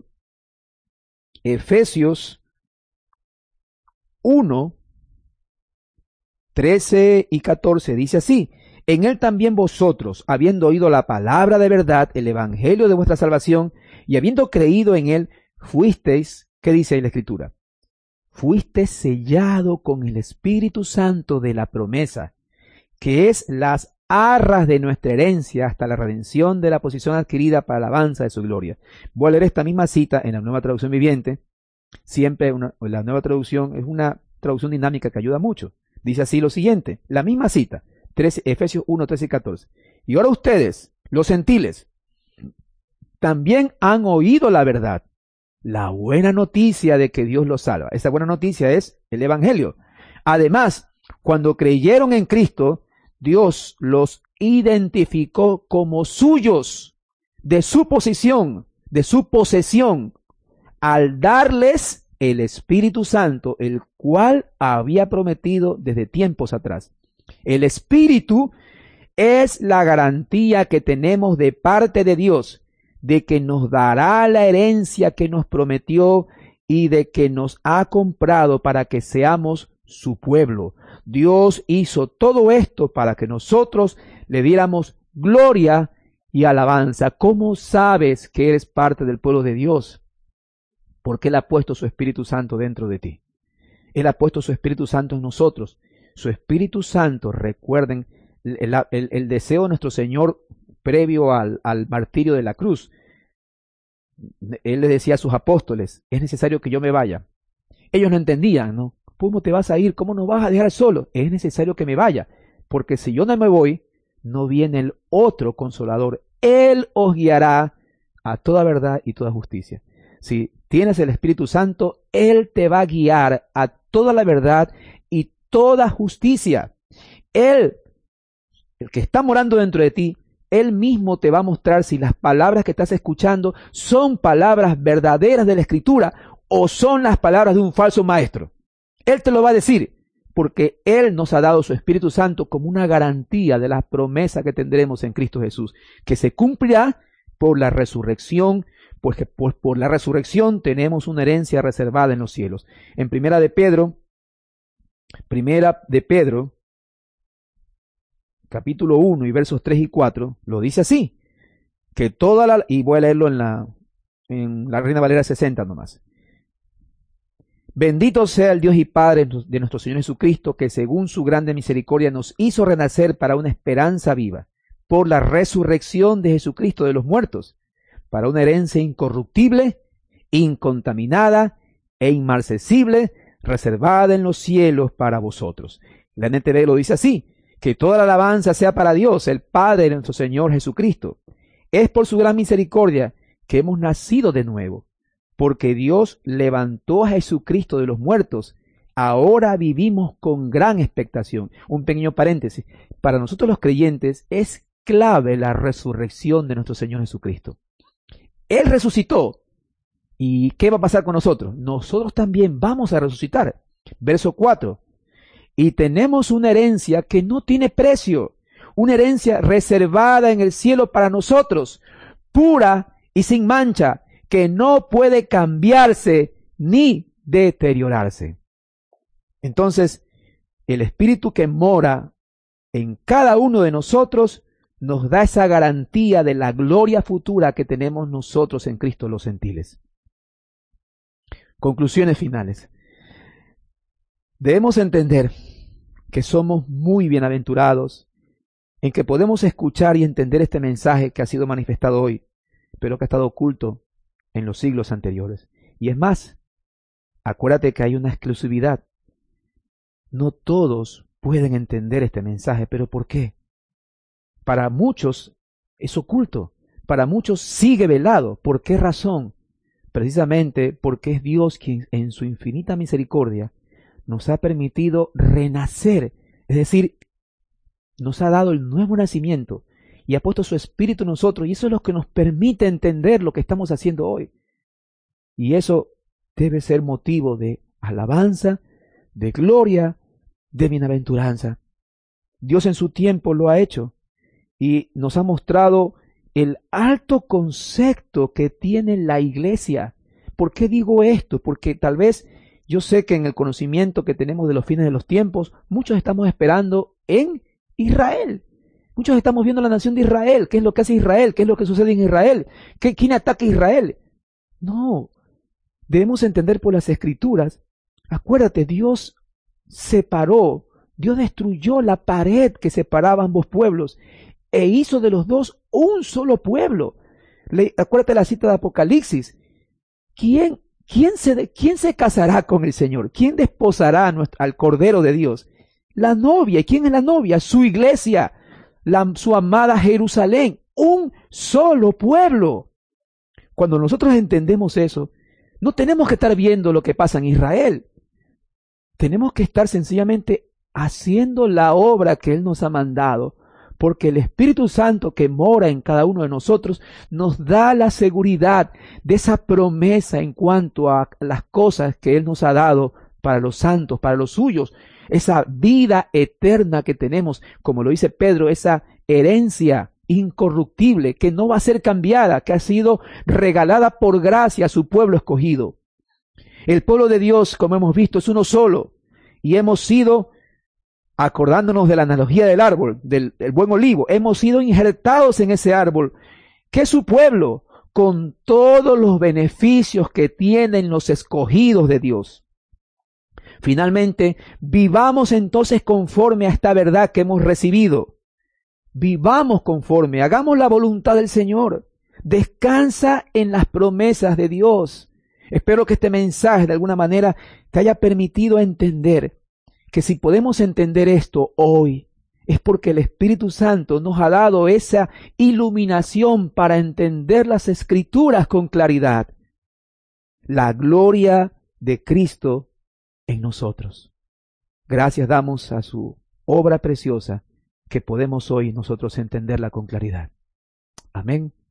Efesios uno, trece y catorce dice así: en él también vosotros, habiendo oído la palabra de verdad, el evangelio de vuestra salvación, y habiendo creído en él, fuisteis, ¿qué dice ahí la Escritura? Fuiste sellado con el Espíritu Santo de la promesa, que es las arras de nuestra herencia hasta la redención de la posición adquirida para la alabanza de su gloria. Voy a leer esta misma cita en la Nueva Traducción Viviente. Siempre una, la Nueva Traducción es una traducción dinámica que ayuda mucho. Dice así lo siguiente, la misma cita, trece, Efesios uno, trece y catorce. Y ahora ustedes, los gentiles, también han oído la verdad, la buena noticia de que Dios los salva. Esa buena noticia es el Evangelio. Además, cuando creyeron en Cristo, Dios los identificó como suyos, de su posición, de su posesión, al darles el Espíritu Santo, el cual había prometido desde tiempos atrás. El Espíritu es la garantía que tenemos de parte de Dios, de que nos dará la herencia que nos prometió y de que nos ha comprado para que seamos su pueblo. Dios hizo todo esto para que nosotros le diéramos gloria y alabanza. ¿Cómo sabes que eres parte del pueblo de Dios? Porque Él ha puesto su Espíritu Santo dentro de ti. Él ha puesto su Espíritu Santo en nosotros. Su Espíritu Santo, recuerden, el, el, el deseo de nuestro Señor previo al, al martirio de la cruz. Él le decía a sus apóstoles, es necesario que yo me vaya. Ellos no entendían, ¿no? ¿Cómo te vas a ir? ¿Cómo nos vas a dejar solo? Es necesario que me vaya, porque si yo no me voy, no viene el otro Consolador. Él os guiará a toda verdad y toda justicia. Si tienes el Espíritu Santo, Él te va a guiar a toda la verdad y toda justicia. Él, el que está morando dentro de ti, Él mismo te va a mostrar si las palabras que estás escuchando son palabras verdaderas de la Escritura o son las palabras de un falso maestro. Él te lo va a decir, porque Él nos ha dado su Espíritu Santo como una garantía de la promesa que tendremos en Cristo Jesús, que se cumplirá por la resurrección, porque pues por la resurrección tenemos una herencia reservada en los cielos. En Primera de Pedro, Primera de Pedro, capítulo uno y versos tres y cuatro, lo dice así, que toda la, y voy a leerlo en la, en la Reina Valera sesenta nomás. Bendito sea el Dios y Padre de nuestro Señor Jesucristo, que según su grande misericordia nos hizo renacer para una esperanza viva, por la resurrección de Jesucristo de los muertos, para una herencia incorruptible, incontaminada e inmarcesible, reservada en los cielos para vosotros. La N T V lo dice así: que toda la alabanza sea para Dios, el Padre de nuestro Señor Jesucristo. Es por su gran misericordia que hemos nacido de nuevo, porque Dios levantó a Jesucristo de los muertos. Ahora vivimos con gran expectación. Un pequeño paréntesis. Para nosotros los creyentes es clave la resurrección de nuestro Señor Jesucristo. Él resucitó. ¿Y qué va a pasar con nosotros? Nosotros también vamos a resucitar. Verso cuatro. Y tenemos una herencia que no tiene precio, una herencia reservada en el cielo para nosotros, pura y sin mancha, que no puede cambiarse ni deteriorarse. Entonces, el Espíritu que mora en cada uno de nosotros nos da esa garantía de la gloria futura que tenemos nosotros en Cristo los gentiles. Conclusiones finales. Debemos entender que somos muy bienaventurados en que podemos escuchar y entender este mensaje que ha sido manifestado hoy, pero que ha estado oculto en los siglos anteriores. Y es más, acuérdate que hay una exclusividad. No todos pueden entender este mensaje, pero ¿por qué? Para muchos es oculto, para muchos sigue velado. ¿Por qué razón? Precisamente porque es Dios quien en su infinita misericordia nos ha permitido renacer, es decir, nos ha dado el nuevo nacimiento y ha puesto su Espíritu en nosotros, y eso es lo que nos permite entender lo que estamos haciendo hoy. Y eso debe ser motivo de alabanza, de gloria, de bienaventuranza. Dios en su tiempo lo ha hecho y nos ha mostrado el alto concepto que tiene la iglesia. ¿Por qué digo esto? Porque tal vez yo sé que en el conocimiento que tenemos de los fines de los tiempos, muchos estamos esperando en Israel. Muchos estamos viendo la nación de Israel. ¿Qué es lo que hace Israel? ¿Qué es lo que sucede en Israel? ¿Qué, ¿Quién ataca a Israel? No. Debemos entender por las Escrituras. Acuérdate, Dios separó, Dios destruyó la pared que separaba ambos pueblos e hizo de los dos un solo pueblo. Le, acuérdate la cita de Apocalipsis. ¿Quién, quién, se, ¿Quién se casará con el Señor? ¿Quién desposará a nuestro, al Cordero de Dios? La novia. ¿Y quién es la novia? Su iglesia, la, su amada Jerusalén. Un solo pueblo. Cuando nosotros entendemos eso, no tenemos que estar viendo lo que pasa en Israel. Tenemos que estar sencillamente haciendo la obra que Él nos ha mandado, porque el Espíritu Santo que mora en cada uno de nosotros nos da la seguridad de esa promesa en cuanto a las cosas que Él nos ha dado para los santos, para los suyos, esa vida eterna que tenemos, como lo dice Pedro, esa herencia incorruptible que no va a ser cambiada, que ha sido regalada por gracia a su pueblo escogido. El pueblo de Dios, como hemos visto, es uno solo, y hemos sido, acordándonos de la analogía del árbol, del, del buen olivo, hemos sido injertados en ese árbol, que es su pueblo, con todos los beneficios que tienen los escogidos de Dios. Finalmente, vivamos entonces conforme a esta verdad que hemos recibido. Vivamos conforme, hagamos la voluntad del Señor. Descansa en las promesas de Dios. Espero que este mensaje de alguna manera te haya permitido entender que si podemos entender esto hoy, es porque el Espíritu Santo nos ha dado esa iluminación para entender las Escrituras con claridad. La gloria de Cristo en nosotros. Gracias damos a su obra preciosa que podemos hoy nosotros entenderla con claridad. Amén.